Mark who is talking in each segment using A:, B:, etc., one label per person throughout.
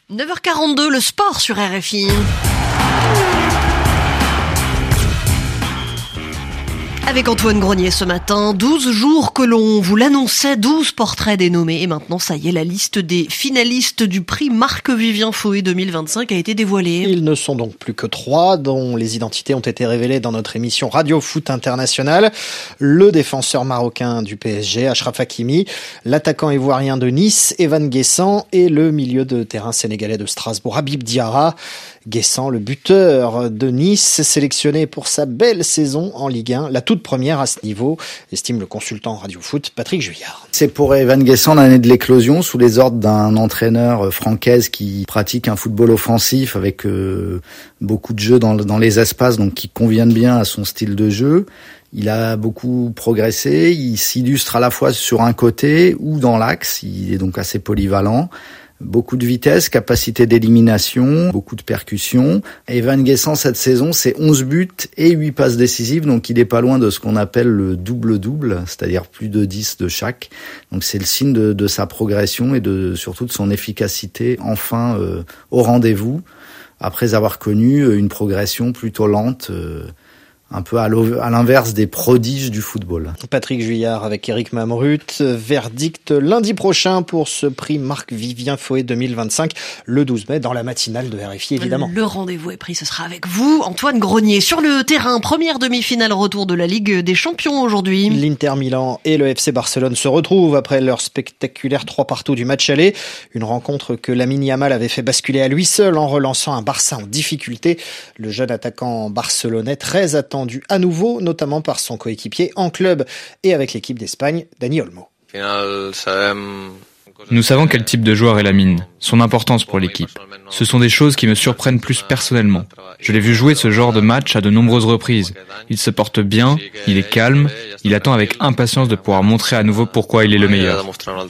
A: 9h42, le sport sur RFI. Avec Antoine Grenier ce matin, 12 jours que l'on vous l'annonçait, 12 portraits dénommés. Et maintenant, ça y est, la liste des finalistes du prix Marc-Vivien Foé 2025 a été dévoilée.
B: Ils ne sont donc plus que 3, dont les identités ont été révélées dans notre émission Radio Foot International. Le défenseur marocain du PSG, Achraf Hakimi, l'attaquant ivoirien de Nice, Evan Guessant, et le milieu de terrain sénégalais de Strasbourg, Habib Diarra. Guessant, le buteur de Nice, sélectionné pour sa belle saison en Ligue 1, la toute première à ce niveau, estime le consultant Radio Foot Patrick Juillard.
C: C'est pour Evan Guessant l'année de l'éclosion, sous les ordres d'un entraîneur francaise qui pratique un football offensif avec beaucoup de jeux dans les espaces, donc qui conviennent bien à son style de jeu. Il a beaucoup progressé, il s'illustre à la fois sur un côté ou dans l'axe, il est donc assez polyvalent. Beaucoup de vitesse, capacité d'élimination, beaucoup de percussion. Evan Guessant, cette saison, c'est 11 buts et 8 passes décisives, donc il est pas loin de ce qu'on appelle le double-double, c'est-à-dire plus de 10 de chaque. Donc c'est le signe de sa progression et surtout de son efficacité, enfin au rendez-vous, après avoir connu une progression plutôt lente, un peu à l'inverse des prodiges du football.
B: Patrick Juillard avec Eric Mamrut. Verdict lundi prochain pour ce prix Marc-Vivien Foé 2025, le 12 mai, dans la matinale de RFI, évidemment.
A: Le rendez-vous est pris, ce sera avec vous, Antoine Grenier. Sur le terrain, première demi-finale retour de la Ligue des Champions aujourd'hui.
B: L'Inter Milan et le FC Barcelone se retrouvent après leur spectaculaire 3-2 du match aller. Une rencontre que Lamine Yamal avait fait basculer à lui seul en relançant un Barça en difficulté. Le jeune attaquant barcelonais, très attendu à nouveau, notamment par son coéquipier en club et avec l'équipe d'Espagne, Dani Olmo.
D: Nous savons quel type de joueur est Lamine, son importance pour l'équipe. Ce sont des choses qui me surprennent plus personnellement. Je l'ai vu jouer ce genre de match à de nombreuses reprises. Il se porte bien, il est calme, il attend avec impatience de pouvoir montrer à nouveau pourquoi il est le meilleur.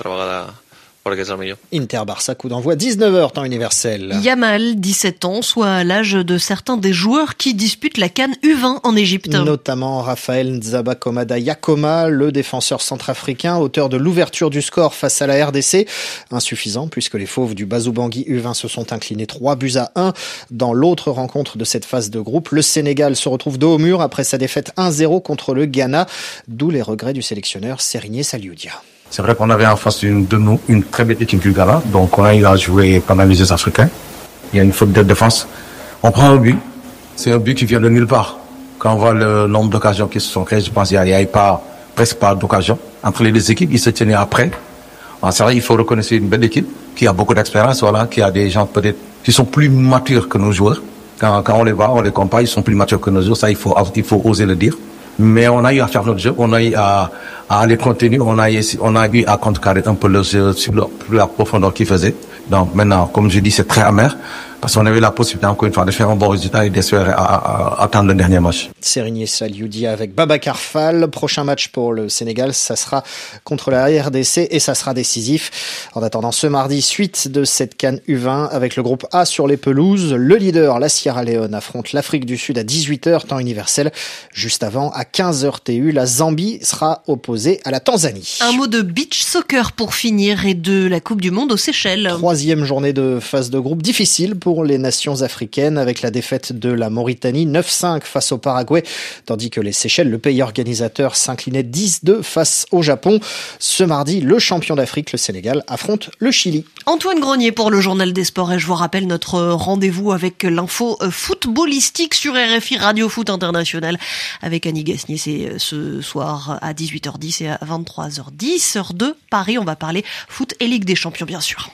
B: Inter-Barça, coup d'envoi 19h, temps universel.
A: Yamal, 17 ans, soit à l'âge de certains des joueurs qui disputent la CAN U20 en Égypte.
B: Notamment Raphaël Nzabakomada Yakoma, le défenseur centrafricain, auteur de l'ouverture du score face à la RDC. Insuffisant, puisque les fauves du Bazou-Bangui U20 se sont inclinés 3-1 dans l'autre rencontre de cette phase de groupe. Le Sénégal se retrouve dos au mur après sa défaite 1-0 contre le Ghana, d'où les regrets du sélectionneur Serigne Salioudia.
E: C'est vrai qu'on avait en face de nous une très belle équipe du Ghana, donc on a eu à jouer pendant les Jeux africains. Il y a une faute de défense. On prend un but. C'est un but qui vient de nulle part. Quand on voit le nombre d'occasions qui se sont créées, je pense qu'il n'y avait presque pas d'occasions. Entre les deux équipes, ils se tenaient après. Alors, c'est vrai, il faut reconnaître une belle équipe qui a beaucoup d'expérience, voilà, qui a des gens peut-être qui sont plus matures que nos joueurs. Quand on les voit, on les compare, ils sont plus matures que nos joueurs. Ça, il faut oser le dire. Mais on a eu à faire notre jeu, on a eu à les contenir, on a eu à contrecarrer un peu le jeu sur la profondeur qu'ils faisaient. Donc maintenant, comme je dis, c'est très amer, parce qu'on avait la possibilité encore une fois de faire un bon résultat et d'espérer attendre le dernier match.
B: Serigne Salioudia avec Babacar Fall. Prochain match pour le Sénégal, ça sera contre la RDC et ça sera décisif. En attendant ce mardi, suite de cette CAN U20 avec le groupe A sur les pelouses. Le leader, la Sierra Leone, affronte l'Afrique du Sud à 18h, temps universel. Juste avant, à 15h TU, la Zambie sera opposée à la Tanzanie.
A: Un mot de beach soccer pour finir et de la Coupe du Monde aux Seychelles.
B: Troisième journée de phase de groupe difficile pour les nations africaines avec la défaite de la Mauritanie 9-5 face au Paraguay, tandis que les Seychelles, le pays organisateur, s'inclinait 10-2 face au Japon. Ce mardi, le champion d'Afrique, le Sénégal, affronte le Chili.
A: Antoine Grenier pour le Journal des Sports et je vous rappelle notre rendez-vous avec l'info footballistique sur RFI Radio Foot International avec Annie Gasnier. C'est ce soir à 18h10 et à 23h10, heure de Paris. On va parler foot et Ligue des Champions, bien sûr.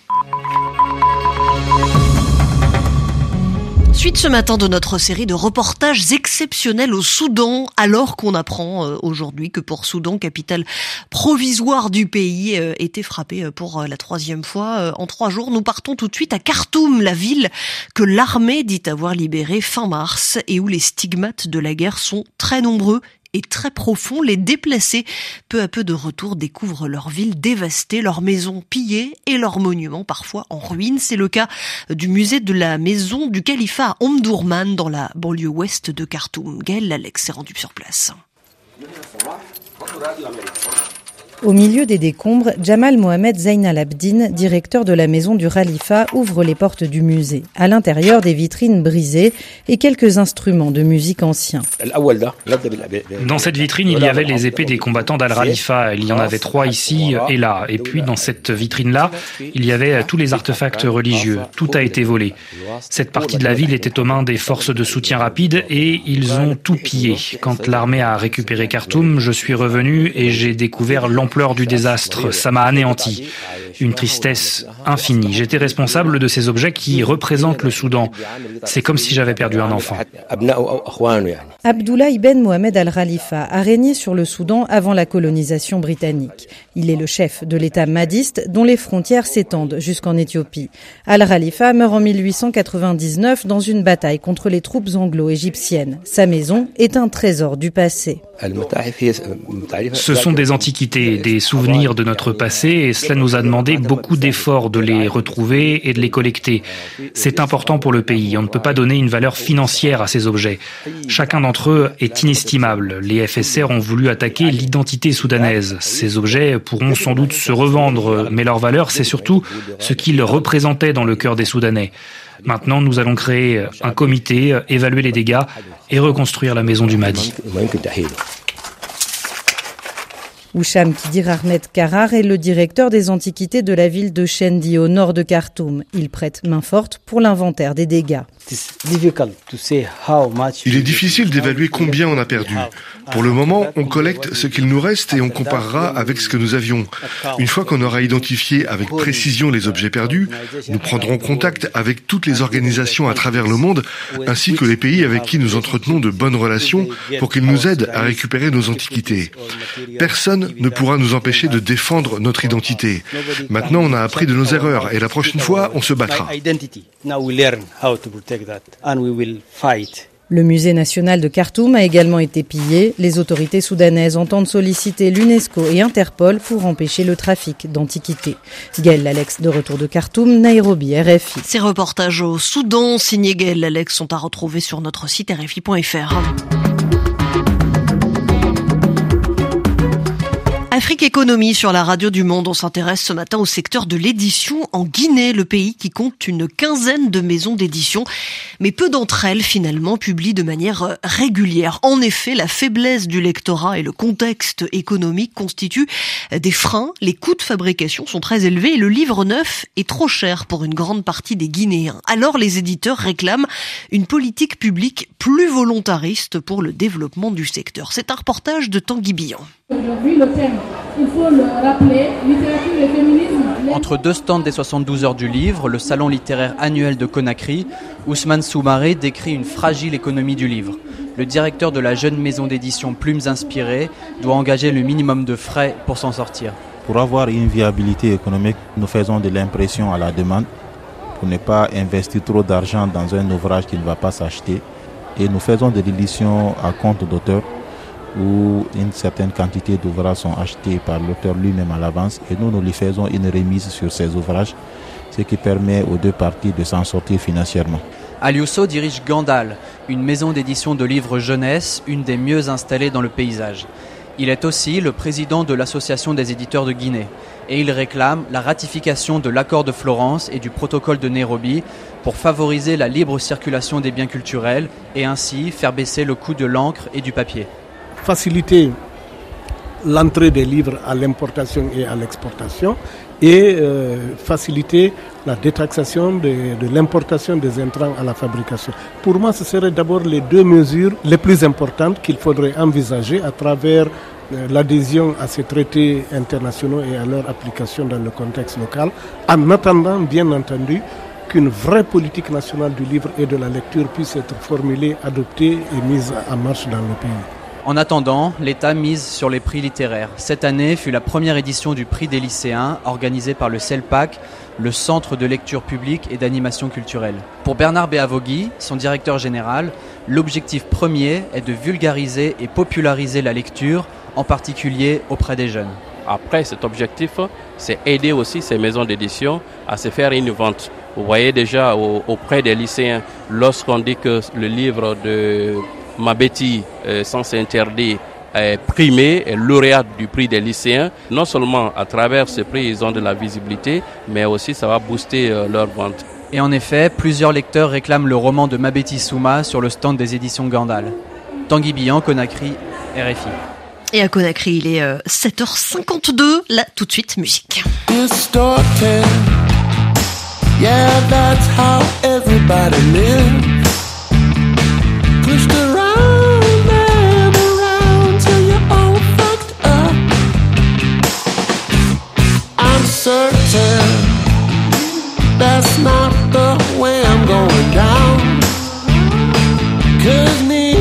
A: Suite ce matin de notre série de reportages exceptionnels au Soudan, alors qu'on apprend aujourd'hui que Port Soudan, capitale provisoire du pays, était frappé pour la troisième fois en 3 jours. Nous partons tout de suite à Khartoum, la ville que l'armée dit avoir libérée fin mars et où les stigmates de la guerre sont très nombreux et très profond. Les déplacés, peu à peu de retour, découvrent leur ville dévastée, leurs maisons pillées et leurs monuments parfois en ruine. C'est le cas du musée de la maison du califat à Omdurman, dans la banlieue ouest de Khartoum. Gaël Alex s'est rendu sur place.
F: Au milieu des décombres, Jamal Mohamed Zainal Abdine, directeur de la maison du Khalifa, ouvre les portes du musée. À l'intérieur, des vitrines brisées et quelques instruments de musique anciens.
G: Dans cette vitrine, il y avait les épées des combattants d'Al-Khalifa. Il y en avait 3 ici et là. Et puis, dans cette vitrine-là, il y avait tous les artefacts religieux. Tout a été volé. Cette partie de la ville était aux mains des forces de soutien rapide et ils ont tout pillé. Quand l'armée a récupéré Khartoum, je suis revenu et j'ai découvert l'ampleur du désastre. Ça m'a anéanti. Une tristesse infinie. J'étais responsable de ces objets qui représentent le Soudan. C'est comme si j'avais perdu un enfant.
F: Abdullah ibn Mohamed al-Khalifa a régné sur le Soudan avant la colonisation britannique. Il est le chef de l'État mahdiste dont les frontières s'étendent jusqu'en Éthiopie. Al-Khalifa meurt en 1899 dans une bataille contre les troupes anglo-égyptiennes. Sa maison est un trésor du passé.
G: Ce sont des antiquités, des souvenirs de notre passé et cela nous a demandé beaucoup d'efforts de les retrouver et de les collecter. C'est important pour le pays. On ne peut pas donner une valeur financière à ces objets. Chacun d'entre eux est inestimable. Les FSR ont voulu attaquer l'identité soudanaise. Ces objets pourront sans doute se revendre, mais leur valeur, c'est surtout ce qu'ils représentaient dans le cœur des Soudanais. Maintenant, nous allons créer un comité, évaluer les dégâts et reconstruire la maison du Mahdi.
F: Oucham Kidir Ahmed Karar est le directeur des antiquités de la ville de Shendi au nord de Khartoum. Il prête main forte pour l'inventaire des dégâts.
H: Il est difficile d'évaluer combien on a perdu. Pour le moment, on collecte ce qu'il nous reste et on comparera avec ce que nous avions. Une fois qu'on aura identifié avec précision les objets perdus, nous prendrons contact avec toutes les organisations à travers le monde, ainsi que les pays avec qui nous entretenons de bonnes relations pour qu'ils nous aident à récupérer nos antiquités. Personne ne pourra nous empêcher de défendre notre identité. Maintenant, on a appris de nos erreurs et la prochaine fois, on se battra.
F: Le musée national de Khartoum a également été pillé. Les autorités soudanaises entendent solliciter l'UNESCO et Interpol pour empêcher le trafic d'antiquités. Gaël Alex, de retour de Khartoum, Nairobi, RFI.
A: Ces reportages au Soudan, signés Gaël Alex, sont à retrouver sur notre site rfi.fr. Afrique Économie sur la radio du Monde. On s'intéresse ce matin au secteur de l'édition en Guinée, le pays qui compte une quinzaine de maisons d'édition. Mais peu d'entre elles, finalement, publient de manière régulière. En effet, la faiblesse du lectorat et le contexte économique constituent des freins. Les coûts de fabrication sont très élevés et le livre neuf est trop cher pour une grande partie des Guinéens. Alors, les éditeurs réclament une politique publique plus volontariste pour le développement du secteur. C'est un reportage de Tanguy Billon.
I: Aujourd'hui, le thème, il faut le rappeler, littérature et féminisme.
J: Entre deux stands des 72 heures du livre, le salon littéraire annuel de Conakry, Ousmane Soumaré décrit une fragile économie du livre. Le directeur de la jeune maison d'édition Plumes Inspirées doit engager le minimum de frais pour s'en sortir.
K: Pour avoir une viabilité économique, nous faisons de l'impression à la demande pour ne pas investir trop d'argent dans un ouvrage qui ne va pas s'acheter. Et nous faisons de l'édition à compte d'auteur, où une certaine quantité d'ouvrages sont achetés par l'auteur lui-même à l'avance et nous lui faisons une remise sur ces ouvrages, ce qui permet aux deux parties de s'en sortir financièrement.
J: Aliousso dirige Gandal, une maison d'édition de livres jeunesse, une des mieux installées dans le paysage. Il est aussi le président de l'Association des éditeurs de Guinée et il réclame la ratification de l'accord de Florence et du protocole de Nairobi pour favoriser la libre circulation des biens culturels et ainsi faire baisser le coût de l'encre et du papier.
L: Faciliter l'entrée des livres à l'importation et à l'exportation et faciliter la détaxation de l'importation des intrants à la fabrication. Pour moi, ce seraient d'abord les deux mesures les plus importantes qu'il faudrait envisager à travers l'adhésion à ces traités internationaux et à leur application dans le contexte local, en attendant, bien entendu, qu'une vraie politique nationale du livre et de la lecture puisse être formulée, adoptée et mise en marche dans le pays.
J: En attendant, l'État mise sur les prix littéraires. Cette année fut la première édition du prix des lycéens, organisé par le CELPAC, le Centre de lecture publique et d'animation culturelle. Pour Bernard Béavogui, son directeur général, l'objectif premier est de vulgariser et populariser la lecture, en particulier auprès des jeunes.
M: Après, cet objectif, c'est aider aussi ces maisons d'édition à se faire une vente. Vous voyez déjà auprès des lycéens, lorsqu'on dit que le livre de Mabeti, Sens interdit, primés et lauréats du prix des lycéens. Non seulement à travers ce prix, ils ont de la visibilité, mais aussi ça va booster leur vente.
J: Et en effet, plusieurs lecteurs réclament le roman de Mabeti Souma sur le stand des éditions Gandal. Tanguy Bihan, Conakry, RFI.
A: Et à Conakry, il est 7h52. Là, tout de suite, musique.
N: Distorted. Yeah, that's how everybody lives. Pushed around and around till you're all fucked up. I'm certain that's not the way I'm going down. 'Cause me,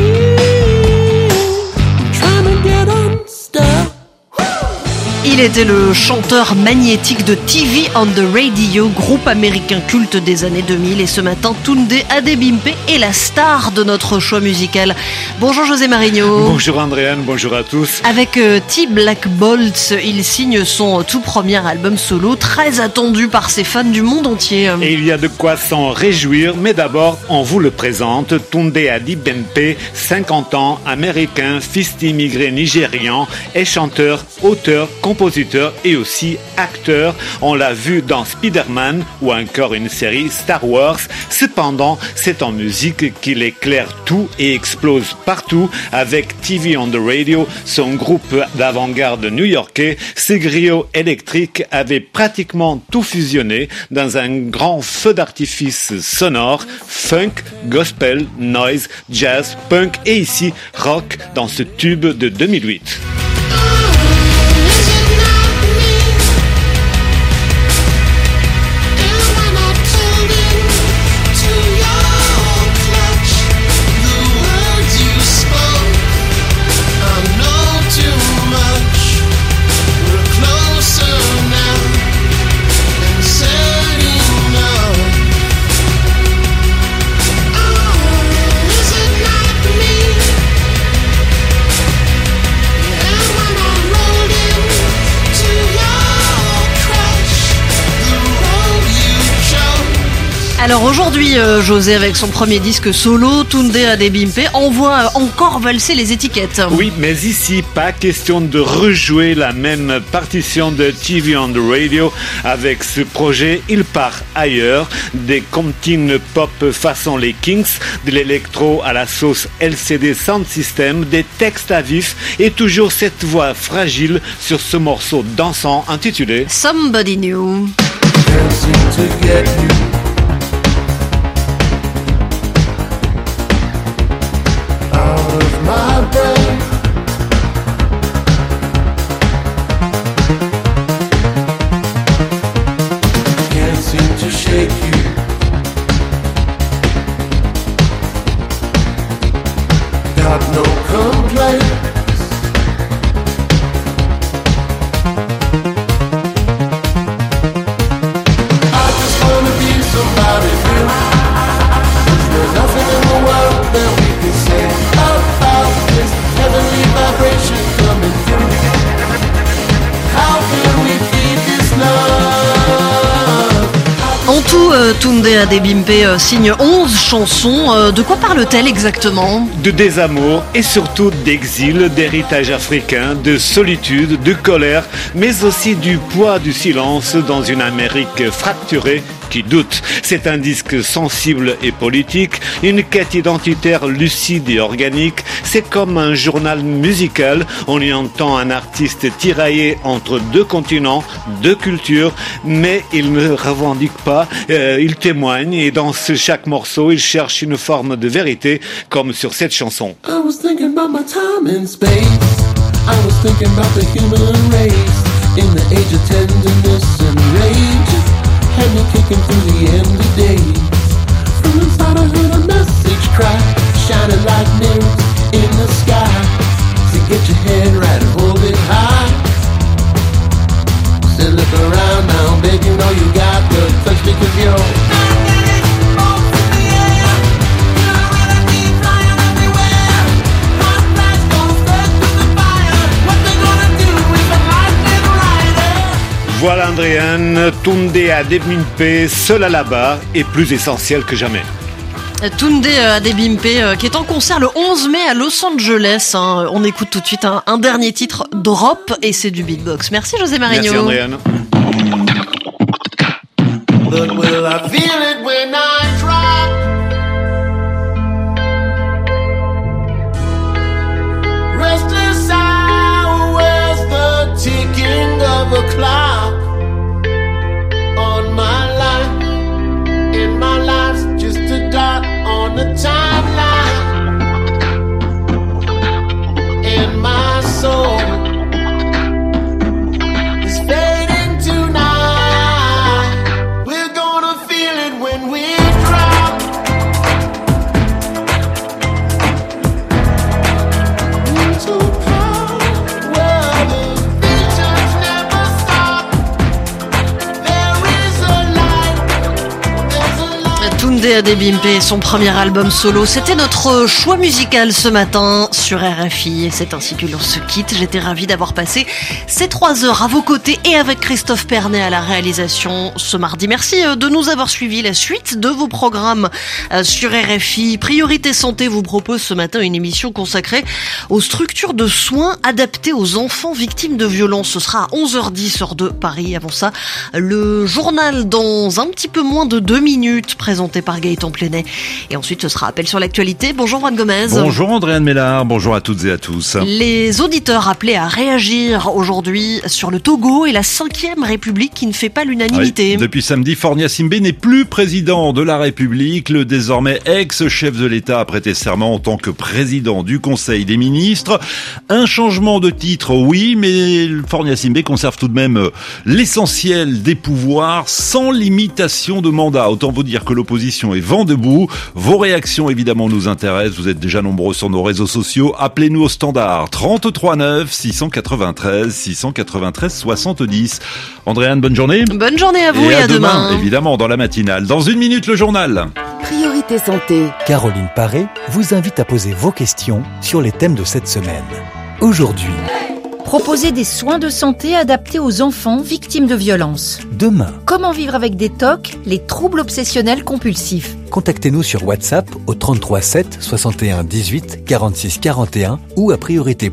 N: I'm trying to get unstuck.
A: Il était le chanteur magnétique de TV on the Radio, groupe américain culte des années 2000. Et ce matin, Tunde Adebimpe est la star de notre choix musical. Bonjour José Marigno.
O: Bonjour Andréane, bonjour à tous.
A: Avec T-Black Bolt, il signe son tout premier album solo, très attendu par ses fans du monde entier.
O: Et il y a de quoi s'en réjouir, mais d'abord, on vous le présente. Tunde Adebimpe, 50 ans, américain, fils d'immigrés nigérians, est chanteur, auteur, compositeur et aussi acteur. On l'a vu dans Spider-Man ou encore une série Star Wars. Cependant, c'est en musique qu'il éclaire tout et explose partout. Avec TV on the Radio, son groupe d'avant-garde new-yorkais, ses griots électriques avaient pratiquement tout fusionné dans un grand feu d'artifice sonore, funk, gospel, noise, jazz, punk et ici rock dans ce tube de 2008.
A: Alors aujourd'hui, José, avec son premier disque solo, Tunde Adebimpe envoie encore valser les étiquettes.
O: Oui, mais ici, pas question de rejouer la même partition de TV on the Radio. Avec ce projet, il part ailleurs. Des comptines pop façon les Kings, de l'électro à la sauce LCD Sound System, des textes à vif et toujours cette voix fragile sur ce morceau dansant intitulé
A: Somebody New.
N: My brain. Can't seem to shake you. Got no complaints. I just wanna be somebody new. There's nothing in the world that we can say about this heavenly vibration coming through. How can we feed this love?
A: En tout, Tunde Adebimpe signe 11 chansons. De quoi parle-t-elle exactement ?
O: De désamour et surtout d'exil, d'héritage africain, de solitude, de colère, mais aussi du poids du silence dans une Amérique fracturée qui doute. C'est un disque sensible et politique, une quête identitaire lucide et organique. C'est comme un journal musical. On y entend un artiste tiraillé entre deux continents, deux cultures, mais il ne revendique pas, il témoigne et dans chaque morceau, il cherche une forme de vérité, comme sur cette chanson.
N: I was thinking about my time in space. I was thinking about the human race. In the age of tenderness and rage, had me kicking through the empty days. From inside I heard a message cry, shining like mirrors in the sky. So get your head right and hold it high. Said look around now, baby, you know you got to touch me 'cause you're
O: Voilà Andréane, Tunde Adebimpe, seul à la barre et plus essentiel que jamais.
A: Tunde Adebimpe qui est en concert le 11 mai à Los Angeles. On écoute tout de suite un dernier titre d'Europe et c'est du beatbox. Merci José Marigno.
O: Merci Andréane.
N: But will I feel it when I drop? Restless hours, the ticking of a clock on my life. In my life's just a dot on the timeline. And my soul is fading tonight. We're gonna feel it when we drop. Into a power where the visions never stop. There is a light.
A: Tunde Adebimpe, son premier album solo, c'était notre choix musical ce matin sur RFI et c'est ainsi que l'on se quitte. J'étais ravie d'avoir passé ces 3 heures à vos côtés et avec Christophe Pernet à la réalisation ce mardi. Merci de nous avoir suivis. La suite de vos programmes sur RFI. Priorité Santé vous propose ce matin une émission consacrée aux structures de soins adaptées aux enfants victimes de violences. Ce sera à 11h10 heure de Paris. Avant ça, le journal dans un petit peu moins de 2 minutes présenté par Gaëtan Plenet. Et ensuite, ce sera appel sur l'actualité. Bonjour Juan Gomez.
P: Bonjour Andréane Mélard, bonjour à toutes et à tous.
A: Les auditeurs appelés à réagir aujourd'hui sur le Togo et la 5e République qui ne fait pas l'unanimité.
P: Oui, depuis samedi, Fornia Simbé n'est plus président de la République. Le désormais ex-chef de l'État a prêté serment en tant que président du Conseil des ministres. Un changement de titre, oui, mais Fornia Simbé conserve tout de même l'essentiel des pouvoirs sans limitation de mandat. Autant vous dire que l'opposition est vent debout. Vos réactions, évidemment, nous intéressent. Vous êtes déjà nombreux sur nos réseaux sociaux. Appelez-nous au standard 33 9 693 693 70. Andréane, bonne journée.
A: Bonne journée à vous et à demain.
P: Évidemment, dans la matinale. Dans 1 minute, le journal.
Q: Priorité Santé. Caroline Paré vous invite à poser vos questions sur les thèmes de cette semaine. Aujourd'hui,
R: proposer des soins de santé adaptés aux enfants victimes de violences.
Q: Demain,
R: comment vivre avec des TOC, les troubles obsessionnels compulsifs.
Q: Contactez-nous sur WhatsApp au 33 7 61 18 46 41 ou à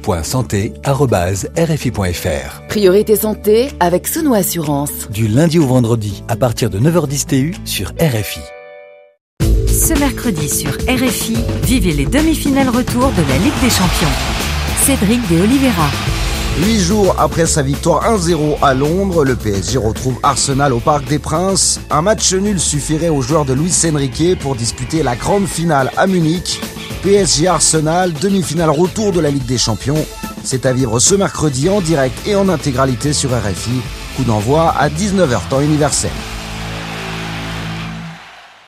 Q: priorité.santé@rfi.fr.
S: Priorité Santé avec Sono Assurance.
Q: Du lundi au vendredi à partir de 9h10 TU sur RFI.
T: Ce mercredi sur RFI, vivez les demi-finales retour de la Ligue des Champions. Cédric de Oliveira.
U: 8 jours après sa victoire 1-0 à Londres, le PSG retrouve Arsenal au Parc des Princes. Un match nul suffirait aux joueurs de Luis Enrique pour disputer la grande finale à Munich. PSG-Arsenal, demi-finale retour de la Ligue des Champions. C'est à vivre ce mercredi en direct et en intégralité sur RFI. Coup d'envoi à 19h temps universel.